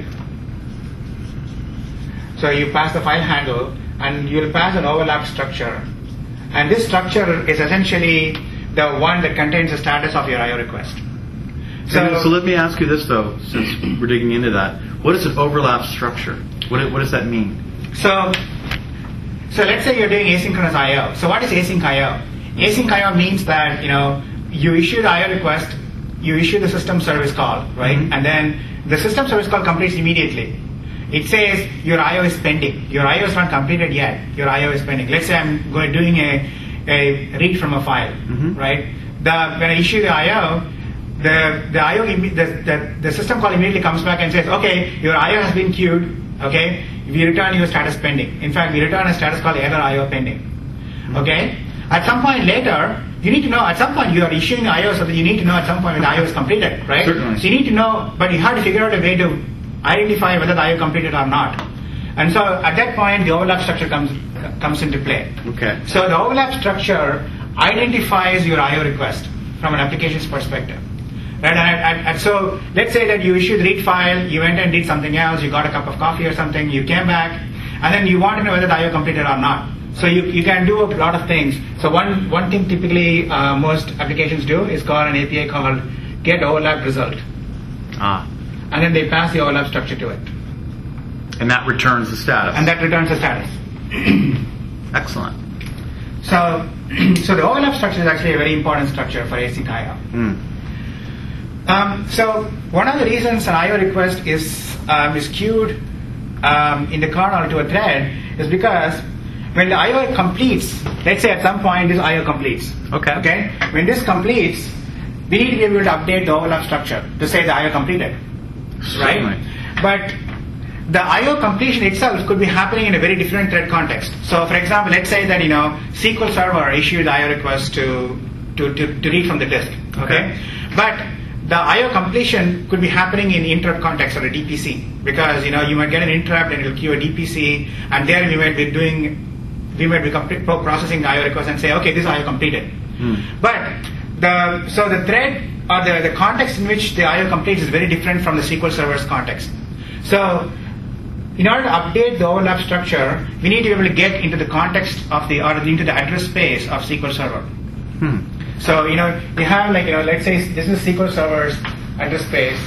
So you pass the file handle, and you'll pass an overlap structure, and this structure is essentially the one that contains the status of your I O request. So, so let me ask you this though, since we're digging into that. What is an overlap structure? What, what does that mean? So, so let's say you're doing asynchronous I O. So what is async I O? Async I O means that you know you issue the I O request, you issue the system service call, right? Mm-hmm. And then the system service call completes immediately. It says your I O is pending. Your I O is not completed yet. Your I O is pending. Let's say I'm going doing a, a read from a file, mm-hmm. right? The when I issue the I O, the the I O the, the the system call immediately comes back and says, okay, your I O has been queued. Okay, we return your status pending. In fact, we return a status called error I O pending. Mm-hmm. Okay. At some point later, you need to know, at some point you are issuing the I O, so that you need to know at some point when the I O is completed, right? Certainly. So you need to know, but you have to figure out a way to identify whether the I O completed or not. And so at that point, the overlap structure comes comes into play. Okay. So the overlap structure identifies your I O request from an application's perspective. Right? And, and, and so let's say that you issued the read file, you went and did something else, you got a cup of coffee or something, you came back, and then you want to know whether the I O completed or not. So you, you can do a lot of things. So one, one thing typically uh, most applications do is call an A P I called get overlap result. Ah. And then they pass the overlap structure to it. And that returns the status. And that returns the status. Excellent. So, so the overlap structure is actually a very important structure for async I O. Mm. Um, so one of the reasons an I O request is um, is queued um, in the kernel to a thread is because when the I O completes, let's say at some point this I O completes. Okay. Okay. When this completes, we need to be able to update the overlap structure to say the I O completed. Certainly. Right? But the I O completion itself could be happening in a very different thread context. So, for example, let's say that you know S Q L Server issued the I O request to to, to, to read from the disk. Okay. Okay. But the I O completion could be happening in interrupt context or a D P C because you know you might get an interrupt and it'll queue a D P C, and there we might be doing we might be complete, processing the I O request and say, okay, this I O completed. Mm. But the so the thread or the, the context in which the I O completes is very different from the S Q L Server's context. So in order to update the overlap structure, we need to be able to get into the context of the or into the address space of S Q L Server. Hmm. So you know you have like you know let's say this is S Q L Server's address space,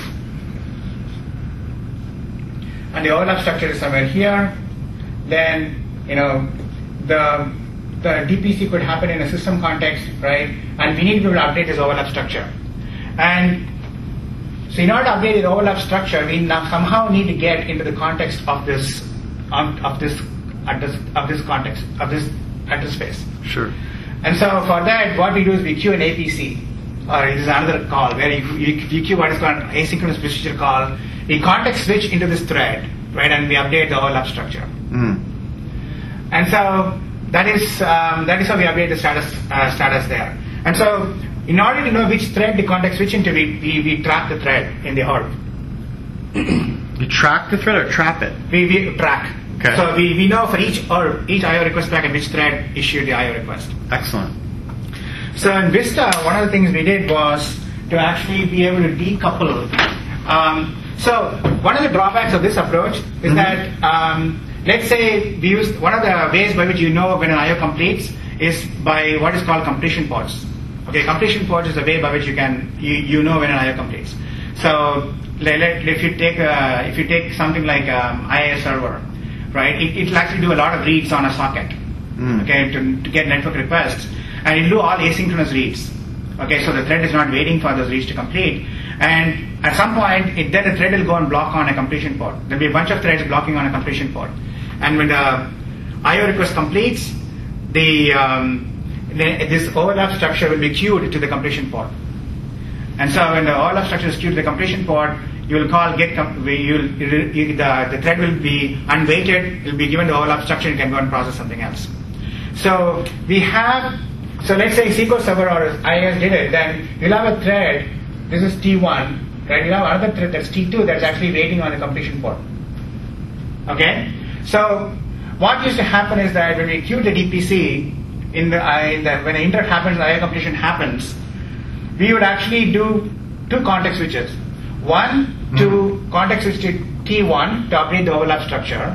and the overlap structure is somewhere here. Then you know the the D P C could happen in a system context, right? And we need to be able to update this overlap structure. And so in order to update the overlap structure, we now somehow need to get into the context of this, um, of this, address, of this context, of this address space. Sure. And so for that, what we do is we queue an A P C, or it is another call where you, you, you queue what is called an asynchronous procedure call. We context switch into this thread, right, and we update the overlap structure. Mm. And so that is um, that is how we update the status uh, status there. And so in order to know which thread the context switch into, we, we, we trap the thread in the orb. You track the thread or trap it? We, we track. Okay. So we, we know for each or each I O request packet which thread issued the I O request. Excellent. So in Vista, one of the things we did was to actually be able to decouple. Um, so one of the drawbacks of this approach is mm-hmm. that um, let's say we use one of the ways by which you know when an I O completes is by what is called completion pods. Okay, completion pods is a way by which you can you, you know when an I O completes. So let, let, if you take a, if you take something like um, I A S server, right? It will actually do a lot of reads on a socket, mm. okay, to, to get network requests, and it'll do all asynchronous reads. Okay, so the thread is not waiting for those reads to complete, and at some point, it, then the thread will go and block on a completion pod. There'll be a bunch of threads blocking on a completion pod, and when the I O request completes, the, um, the this overlap structure will be queued to the completion pod. And so when the overlap structure is queued to the completion pod, you will call get, com- you'll, you, the, the thread will be unweighted, it will be given the overlap structure, and can go and process something else. So we have, so let's say S Q L Server or I A S did it, then you'll have a thread, this is T one, right? You'll have another thread that's T two that's actually waiting on the completion pod. Okay? So what used to happen is that when we queue the D P C, in the, uh, in the when the interrupt happens, the I O completion happens, we would actually do two context switches. One mm-hmm. to context switch to T one to update the overlap structure,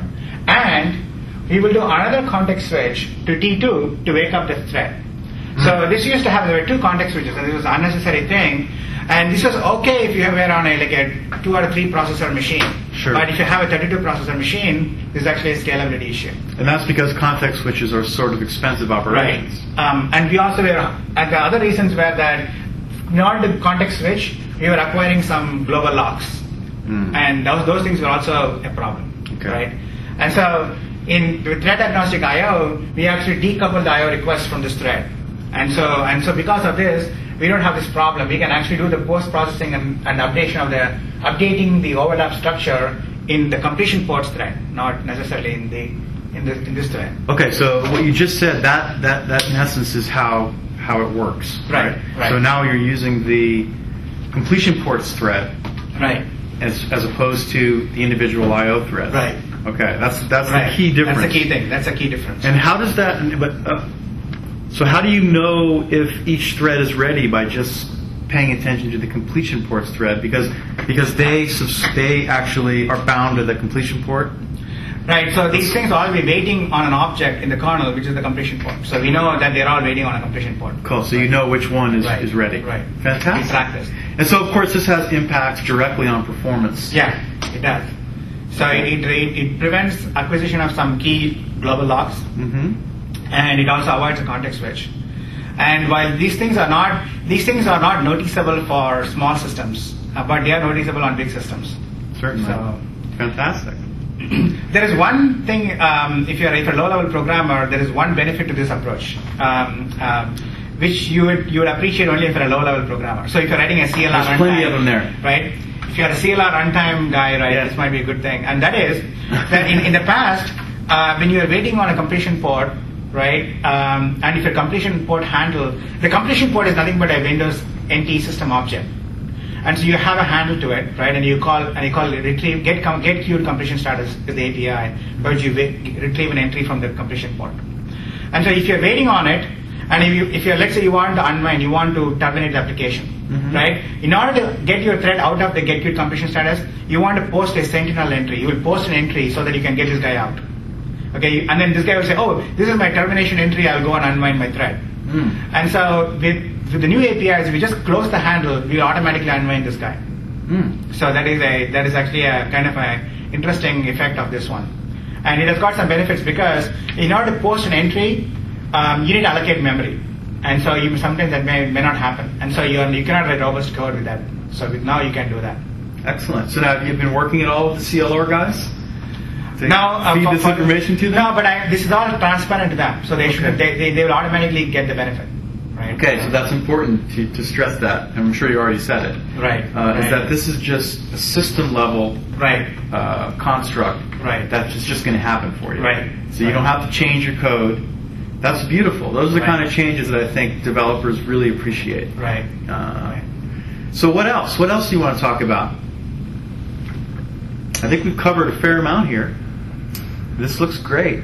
and we will do another context switch to T two to wake up the thread. Mm-hmm. So this used to happen. There were two context switches, and this was an unnecessary thing. And this was okay if you were on a like a two or a three processor machine. Sure. But if you have a thirty-two processor machine, this is actually a scalability issue. And that's because context switches are sort of expensive operations. Right. Um, and we also were, and the other reasons were that in order to context switch, we were acquiring some global locks. Mm. And those, those things were also a problem. Okay. Right? And so in with thread agnostic I O, we actually decouple the I O request from this thread. And so and so because of this, we don't have this problem. We can actually do the post-processing and, and updation of the updating the overlap structure in the completion ports thread, not necessarily in the in this in this thread. Okay, so what you just said, that that that in essence is how how it works. Right. Right. right. So now you're using the completion ports thread. Right. As as opposed to the individual I O thread. Right. Okay, that's that's right. the key difference. That's the key thing. That's the key difference. And how does that? But uh, so how do you know if each thread is ready by just paying attention to the completion ports thread? Because because they they actually are bound to the completion port. Right. So these things are all be waiting on an object in the kernel, which is the completion port. So we know that they're all waiting on a completion port. Cool. So you know which one is, right. is ready. Right. Fantastic. We track this. And so of course this has impacts directly on performance. Yeah, it does. So it, it, it prevents acquisition of some key global locks, mm-hmm. and it also avoids a context switch. And while these things are not these things are not noticeable for small systems, uh, but they are noticeable on big systems. Certainly. So, fantastic. There is one thing, um, if you're if you're a low-level programmer, there is one benefit to this approach, um, um, which you would you would appreciate only if you're a low-level programmer. So if you're writing a C L R There's runtime, plenty of them there, right? If you're a C L R runtime guy, right, yes. this might be a good thing. And that is that in, in the past, uh, when you were waiting on a completion port, right, um, and if your completion port handle, the completion port is nothing but a Windows N T system object. And so you have a handle to it, right? And you call and you call retrieve get com, get queued completion status is the A P I, by which you wait, retrieve an entry from the completion port. And so if you're waiting on it, and if you if you let's say you want to unwind, you want to terminate the application, mm-hmm. right? In order to get your thread out of the get queued completion status, you want to post a sentinel entry. You will post an entry so that you can get this guy out. Okay, and then this guy will say, oh, this is my termination entry. I'll go and unwind my thread. Mm. And so with with the new A P Is, we just close the handle, we automatically unwind this guy. Mm. So that is a that is actually a kind of a interesting effect of this one, and it has got some benefits because in order to post an entry, um, you need to allocate memory. And so you, sometimes that may, may not happen. And so you, are, you cannot write robust code with that. So with, now you can do that. Excellent. So now you've been working at all with the C L R guys? To now, uh, feed for, this for, information to them? No, but I, this is all transparent to them. So they, Okay. should, they, they, they will automatically get the benefit. Right? Okay, so that's important to, to stress that. I'm sure you already said it. Right. Uh, right. Is that this is just a system level right. uh, construct Right. that's just, just going to happen for you. Right. So you right. don't have to change your code. That's beautiful. Those are the right. kind of changes that I think developers really appreciate. Right. Uh, right. So what else? What else do you want to talk about? I think we've covered a fair amount here. This looks great.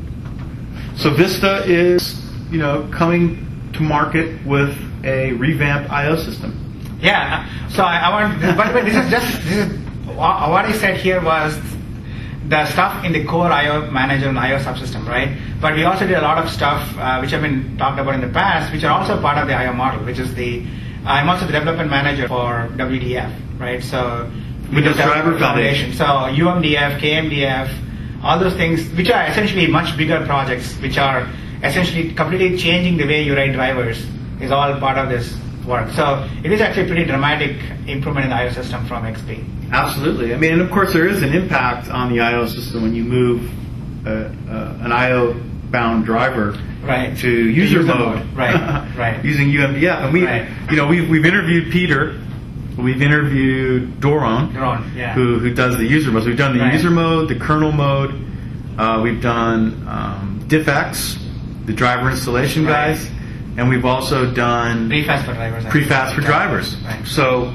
So Vista is, you know, coming to market with a revamped I O system. Yeah. So I, I want, but, but this is just this is what what I said here was the stuff in the core I O manager and I O subsystem, right? But we also did a lot of stuff uh, which have been talked about in the past, which are also part of the I O model, which is the I'm also the development manager for W D F, right? So Windows Driver Foundation. So U M D F, K M D F, all those things, which are essentially much bigger projects, which are essentially completely changing the way you write drivers, is all part of this work. So it is actually a pretty dramatic improvement in the I O system from X P. Absolutely. I mean, and of course, there is an impact on the I O system when you move uh, uh, an I O-bound driver right. to user, user mode, mode. Right. Right. using U M D F. And we, right. you know, we've we've interviewed Peter, we've interviewed Doron, Doron, yeah. who who does the user mode. So we've done the right. user mode, the kernel mode. Uh, we've done um, DiffX, the driver installation right. guys, and we've also done Prefast for drivers. Prefast for drivers. Right. So,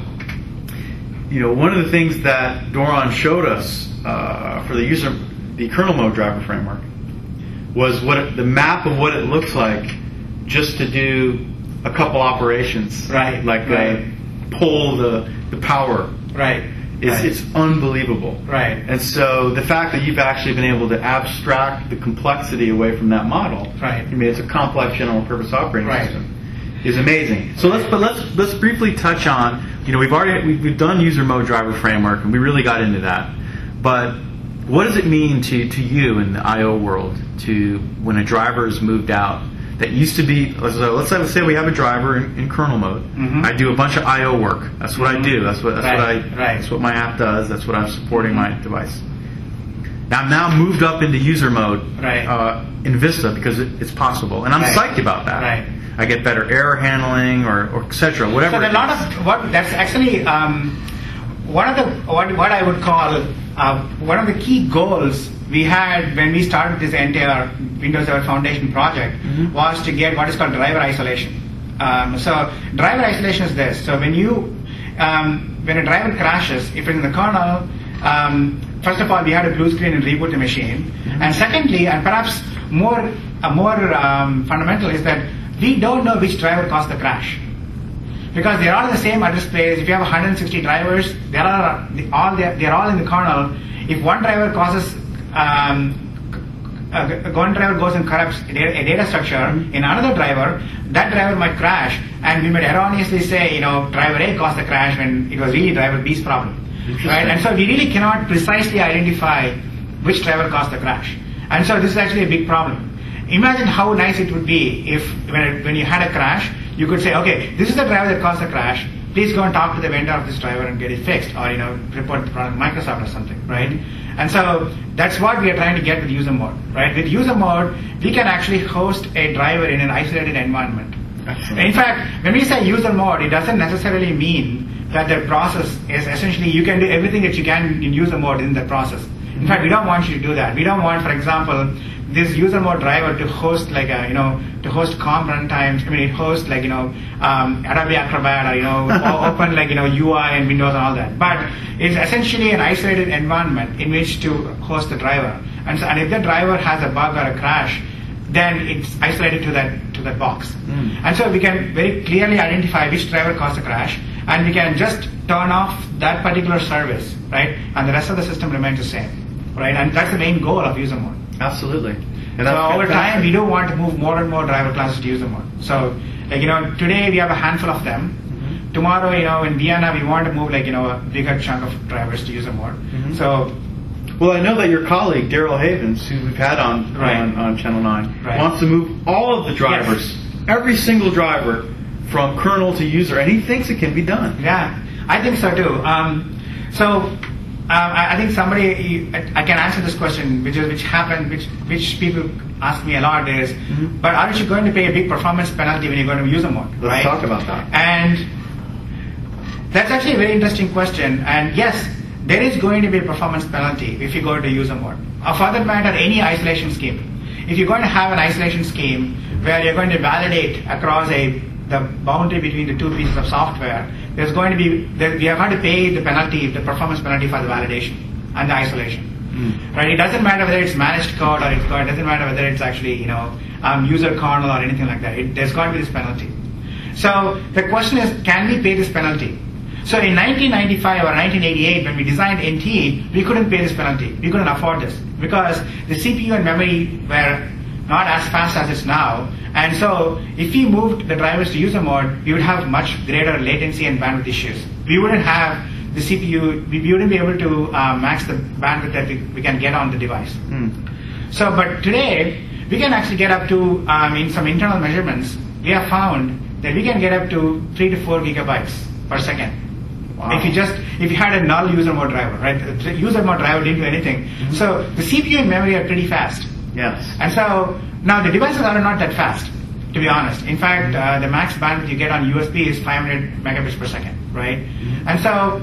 you know, one of the things that Doron showed us uh, for the user, the kernel mode driver framework, was what it, the map of what it looks like just to do a couple operations, right? Like right. Uh, pull the the power, right? It's, right. it's unbelievable, right? And so the fact that you've actually been able to abstract the complexity away from that model, right? I mean, it's a complex general purpose operating right. system, is amazing. So let's but let's let's briefly touch on. You know, we've already we've, we've done user mode driver framework, and we really got into that. But what does it mean to to you in the I O world to when a driver is moved out? That used to be, so let's say, let's say we have a driver in, in kernel mode. Mm-hmm. I do a bunch of I O work. That's what mm-hmm. I do. That's what that's right. what I right. that's what my app does. That's what I'm supporting mm-hmm. my device. Now I'm now moved up into user mode right. uh, in Vista because it, it's possible, and I'm right. psyched about that. Right. I get better error handling, or, or et cetera. Whatever. So there are a lot of what that's actually um, one of the what what I would call uh, one of the key goals we had when we started this entire Windows Server Foundation project mm-hmm. was to get what is called driver isolation. Um, so driver isolation is this. So when you um, when a driver crashes, if it's in the kernel, um, first of all we had a blue screen and reboot the machine, mm-hmm. and secondly, and perhaps more uh, more um, fundamental, is that we don't know which driver caused the crash. Because they're all in the same address space. If you have one hundred sixty drivers, they are all they're all in the kernel. If one driver causes um, a, one driver goes and corrupts a data, a data structure mm-hmm. in another driver, that driver might crash, and we might erroneously say, you know, driver A caused the crash when it was really driver B's problem, right? And so we really cannot precisely identify which driver caused the crash, and so this is actually a big problem. Imagine how nice it would be if when, it, when you had a crash, you could say, okay, this is the driver that caused the crash. Please go and talk to the vendor of this driver and get it fixed, or you know, report the product to Microsoft or something, right? And so that's what we are trying to get with user mode, right? With user mode, we can actually host a driver in an isolated environment. Excellent. In fact, when we say user mode, it doesn't necessarily mean that the process is essentially you can do everything that you can in user mode in the process. In fact, we don't want you to do that. We don't want, for example, this user mode driver to host like a, you know, to host COM runtimes. I mean, it hosts like, you know, um, Adobe Acrobat or, you know, open like, you know, U I and Windows and all that. But it's essentially an isolated environment in which to host the driver. And so, and if the driver has a bug or a crash, then it's isolated to that, to that box. Mm. And so we can very clearly identify which driver caused the crash, and we can just turn off that particular service, right? And the rest of the system remains the same, right? And that's the main goal of user mode. Absolutely. And so over time, we do want to move more and more driver classes to user mode. So, like, you know, today we have a handful of them. Mm-hmm. Tomorrow, you know, in Vienna, we want to move like, you know, a bigger chunk of drivers to user mode. Mm-hmm. So Well, I know that your colleague, Daryl Havens, who we've had on, Right. on, on Channel nine, Right. wants to move all of the drivers, Yes. every single driver, from kernel to user, and he thinks it can be done. Yeah, I think so too. Um, so um, I, I think somebody, I, I can answer this question, which is which happened, which which people ask me a lot is, Mm-hmm. but aren't you going to pay a big performance penalty when you're going to use a mode? Let's right? talk about that. And that's actually a very interesting question. And yes, there is going to be a performance penalty if you go to user mode. Or for that matter, any isolation scheme. If you're going to have an isolation scheme where you're going to validate across a the boundary between the two pieces of software, there's going to be there, we are going to pay the penalty, the performance penalty for the validation and the isolation. Mm. Right? It doesn't matter whether it's managed code or it's code. It doesn't matter whether it's actually you know um, user kernel or anything like that. It, there's going to be this penalty. So the question is, can we pay this penalty? So in nineteen ninety-five or nineteen eighty-eight, when we designed N T, we couldn't pay this penalty. We couldn't afford this because the C P U and memory were not as fast as it's now. And so if we moved the drivers to user mode, we would have much greater latency and bandwidth issues. We wouldn't have the C P U, we wouldn't be able to uh, max the bandwidth that we, we can get on the device. Mm. So, but today, we can actually get up to, um, in some internal measurements, we have found that we can get up to three to four gigabytes per second. Wow. If you just, if you had a null user mode driver, right? The user mode driver didn't do anything. Mm-hmm. So the C P U and memory are pretty fast. Yes. And so now the devices are not that fast, to be honest. In fact, uh, the max bandwidth you get on U S B is five hundred megabits per second, right? Mm-hmm. And so,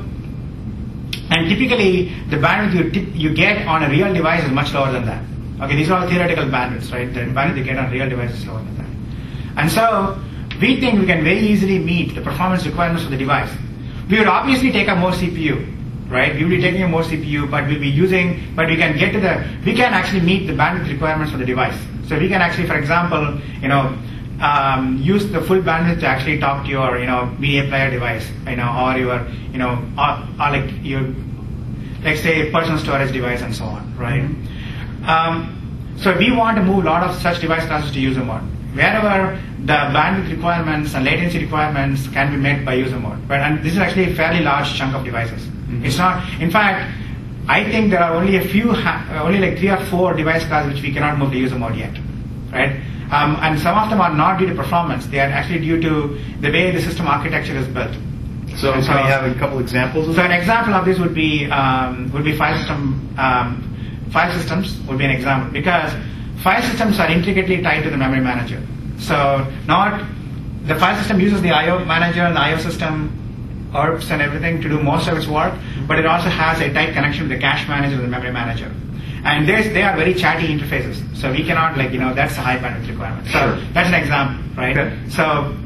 and typically the bandwidth you, tip, you get on a real device is much lower than that. Okay, these are all theoretical bandwidths, right? The bandwidth you get on real devices is lower than that. And so we think we can very easily meet the performance requirements of the device. We would obviously take a more C P U, right? We would be taking a more C P U, but we'll be using, but we can get to the, we can actually meet the bandwidth requirements for the device. So we can actually, for example, you know, um, use the full bandwidth to actually talk to your, you know, media player device, you know, or your, you know, or, or like your, like say, personal storage device and so on, right? Mm-hmm. Um, so we want to move a lot of such device classes to user mode. Wherever the bandwidth requirements and latency requirements can be met by user mode. But and this is actually a fairly large chunk of devices. Mm-hmm. It's not, in fact, I think there are only a few, ha- only like three or four device classes which we cannot move to user mode yet, right? Um, and some of them are not due to performance. They are actually due to the way the system architecture is built. So, and can we have a couple examples of So that? an example of this would be um, would be file system um, file systems would be an example because file systems are intricately tied to the memory manager. So not the file system uses the I O manager and the I O system E R Ps and everything to do most of its work, but it also has a tight connection with the cache manager and the memory manager. And there's, they are very chatty interfaces. So we cannot like, you know, that's a high bandwidth requirement. So Sure. that's an example, right? Okay. So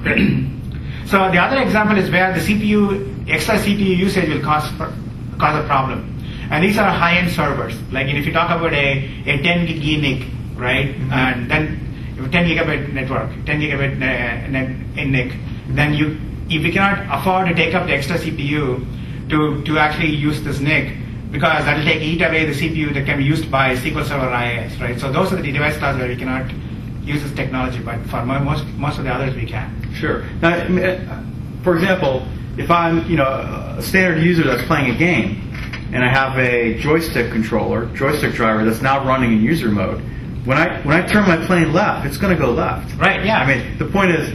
so the other example is where the C P U, extra C P U usage will cause cause a problem. And these are high-end servers. Like if you talk about a, a ten gig E N I C, right? Mm-hmm. And then ten gigabit network, ten gigabit uh, net in N I C, then you, if you cannot afford to take up the extra C P U to, to actually use this N I C, because that will take eat away the C P U that can be used by S Q L Server I A S, right? So those are the device classes where we cannot use this technology, but for most most of the others we can. Sure. Now, I mean, for example, if I'm you know a standard user that's playing a game, and I have a joystick controller, joystick driver that's now running in user mode, when I when I turn my plane left, it's going to go left. Right. Yeah. I mean, the point is,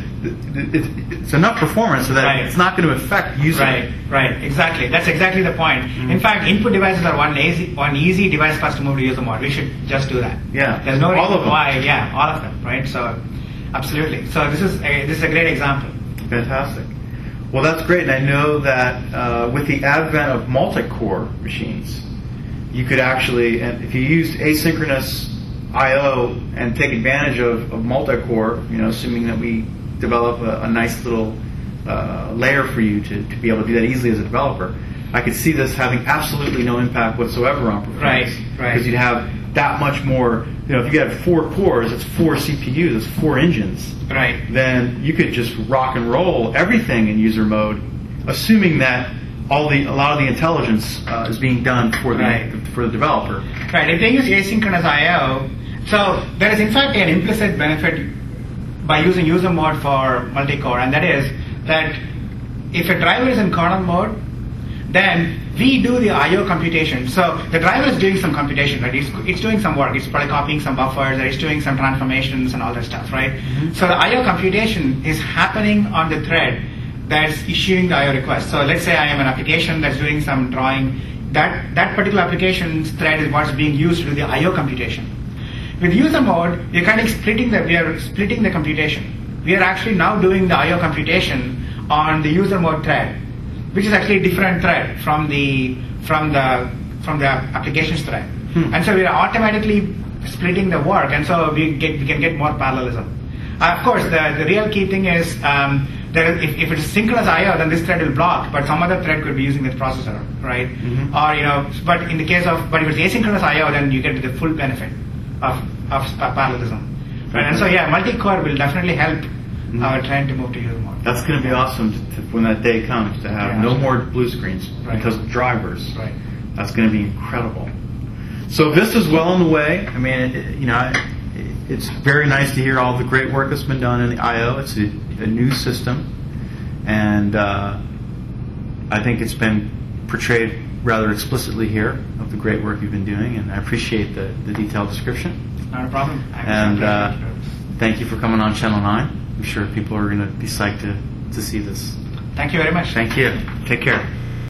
it's enough performance so that right. it's not going to affect user. Right. Right. Exactly. That's exactly the point. Mm-hmm. In fact, input devices are one easy one easy device class to move to user mode. We should just do that. Yeah. There's no all reason of them. why. Yeah. All of them. Right. So, absolutely. So this is a, this is a great example. Fantastic. Well, that's great, and I know that uh, with the advent of multi-core machines, you could actually, and if you used asynchronous I O and take advantage of, of multi-core, you know, assuming that we develop a, a nice little uh, layer for you to, to be able to do that easily as a developer, I could see this having absolutely no impact whatsoever on performance. Right, right. Because you'd have that much more, you know, if you had four cores, it's four C P Us, it's four engines. Right. Then you could just rock and roll everything in user mode, assuming that all the a lot of the intelligence uh, is being done for the right. for the developer. Right. If they use asynchronous I O, so there is in fact an implicit benefit by using user mode for multi-core, and that is that if a driver is in kernel mode, then we do the I O computation. So the driver is doing some computation, right? It's, it's doing some work. It's probably copying some buffers, or it's doing some transformations and all that stuff, right? Mm-hmm. So the I O computation is happening on the thread that's issuing the I O request. So let's say I am an application that's doing some drawing. That, that particular application's thread is what's being used to do the I O computation. With user mode, we're kind of splitting the, we are splitting the computation. We are actually now doing the I O computation on the user mode thread, which is actually a different thread from the from the from the applications thread. Hmm. And so we are automatically splitting the work, and so we get we can get more parallelism. Uh, of course, the, the real key thing is um, that if, if it is synchronous I O, then this thread will block, but some other thread could be using this processor, right? Mm-hmm. Or you know, but in the case of but if it's asynchronous I O, then you get the full benefit of of uh, parallelism. Right? And so yeah, multi-core will definitely help mm-hmm. our trend to move to user mode. That's going to be awesome to, to, when that day comes to have yeah, no more blue screens right. because of drivers. Right. That's going to be incredible. So Vista's well on the way. I mean, it, it, you know, it, it's very nice to hear all the great work that's been done in the I O. It's a, a new system, and uh, I think it's been portrayed rather explicitly here of the great work you've been doing, and I appreciate the, the detailed description. Not a problem. And uh, thank you for coming on Channel nine. I'm sure people are going to be psyched to, to see this. Thank you very much. Thank you. Take care.